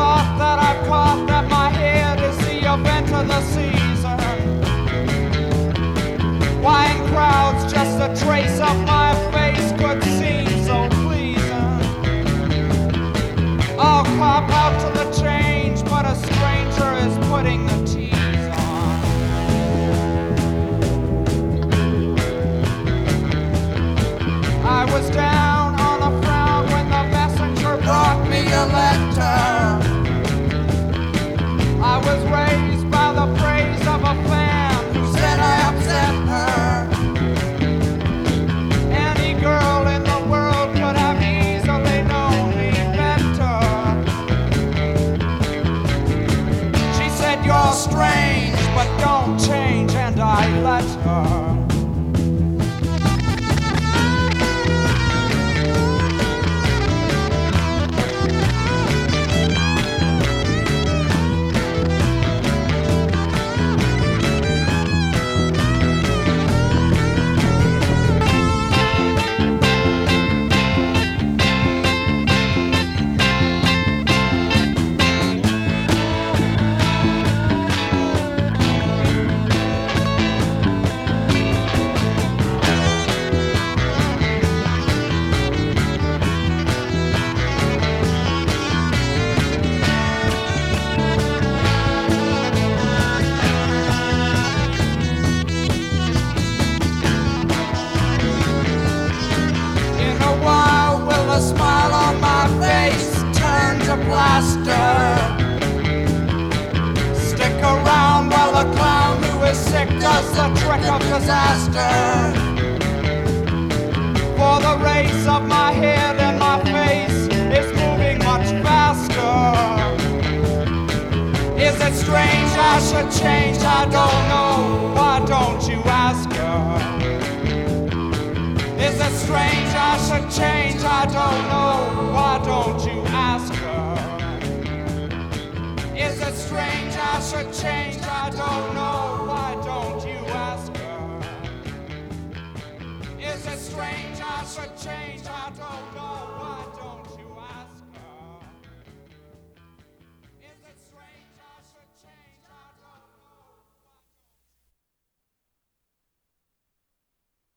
thought that I've caught that my head is the event of the season. Why in crowds just a trace of my face could seem so pleasing. I'll cop out to the change, but a stranger is putting the tease on. I was down on the frown when the messenger brought me a letter. I was raised by the praise of a fan who said I upset her. Any girl in the world could have easily known me better. She said, you're strange, but don't change, and I let her. Smile on my face turn to plaster. Stick around while the clown who is sick does the trick of disaster. For the race of my head and my face is moving much faster. Is it strange I should change? I don't know. Why don't you ask her? Is it strange I should change? I don't know. Why don't you ask her? Is it strange I should change? I don't know. Why don't you ask her? Is it strange I should change?